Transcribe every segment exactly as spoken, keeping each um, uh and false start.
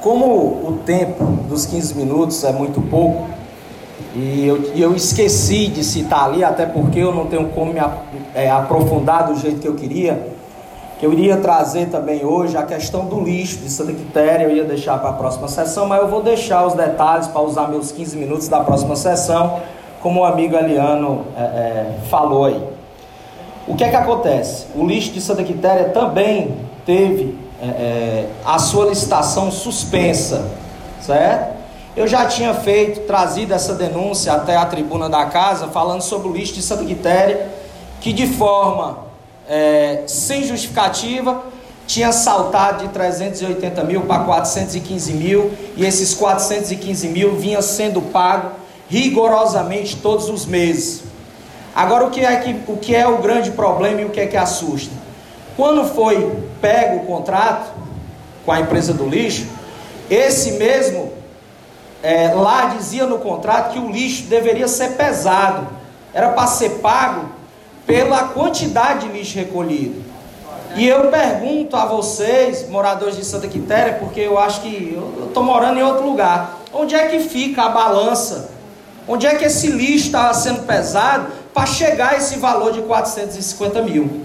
Como o tempo dos quinze minutos é muito pouco, e eu, e eu esqueci de citar ali, até porque eu não tenho como me é, aprofundar do jeito que eu queria, que eu iria trazer também hoje a questão do lixo de Santa Quitéria. Eu ia deixar para a próxima sessão, mas eu vou deixar os detalhes para usar meus quinze minutos da próxima sessão, como o amigo Eliano é, é, falou aí. O que é que acontece? O lixo de Santa Quitéria também teve é, é, a sua licitação suspensa, certo? Eu já tinha feito, trazido essa denúncia até a tribuna da casa, falando sobre o lixo de Santa Quitéria, que de forma é, sem justificativa tinha saltado de trezentos e oitenta mil para quatrocentos e quinze mil, e esses quatrocentos e quinze mil vinha sendo pago rigorosamente todos os meses. Agora, o que é, que, o que é o grande problema e o que é que assusta? Quando foi pego o contrato com a empresa do lixo, esse mesmo, é, lá dizia no contrato que o lixo deveria ser pesado, era para ser pago pela quantidade de lixo recolhido. E eu pergunto a vocês, moradores de Santa Quitéria, porque eu acho que eu estou morando em outro lugar, onde é que fica a balança? Onde é que esse lixo está sendo pesado para chegar a esse valor de quatrocentos e cinquenta mil?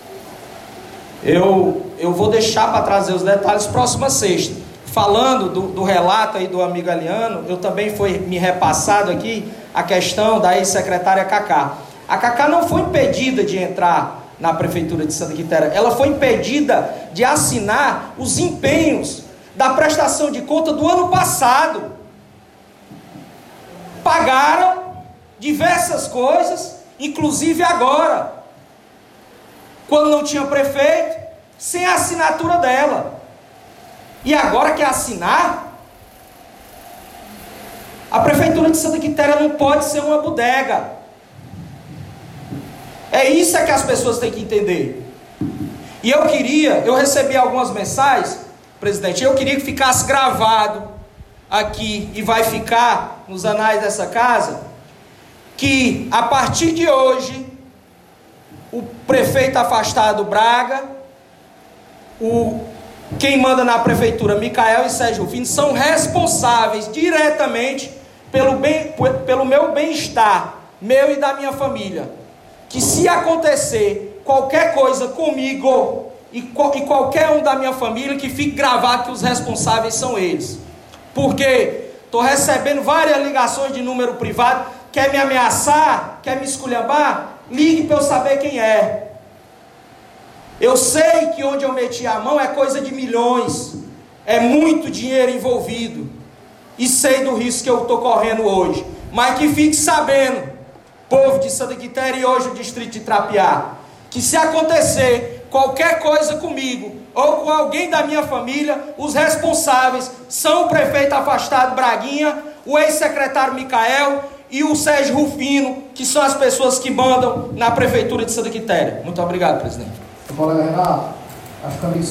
Eu, eu vou deixar para trazer os detalhes próxima sexta. Falando do, do relato aí do amigo Eliano, eu também foi me repassado aqui a questão da ex-secretária Cacá. A Cacá não foi impedida de entrar na prefeitura de Santa Quitéria, ela foi impedida de assinar os empenhos da prestação de conta do ano passado. Pagaram diversas coisas, inclusive agora, quando não tinha prefeito, sem a assinatura dela. E agora quer assinar? A prefeitura de Santa Quitéria não pode ser uma bodega. É isso é que as pessoas têm que entender. E eu queria, eu recebi algumas mensagens, presidente, eu queria que ficasse gravado aqui, e vai ficar nos anais dessa casa, que a partir de hoje, o prefeito afastado Braga, o, quem manda na prefeitura, Micael e Sérgio Rufino, são responsáveis diretamente pelo, bem, pelo meu bem-estar, meu e da minha família. Que se acontecer qualquer coisa comigo e, e qualquer um da minha família, que fique gravado que os responsáveis são eles. Porque estou recebendo várias ligações de número privado, quer me ameaçar, quer me esculhambar, ligue para eu saber quem é. Eu sei que onde eu meti a mão é coisa de milhões, é muito dinheiro envolvido, e sei do risco que eu estou correndo hoje, mas que fique sabendo, povo de Santa Quitéria e hoje o distrito de Trapiá, que se acontecer qualquer coisa comigo ou com alguém da minha família, os responsáveis são o prefeito afastado Braguinha, o ex-secretário Micael e o Sérgio Rufino, que são as pessoas que mandam na prefeitura de Santa Quitéria. Muito obrigado, presidente. Colega Renato, acho que a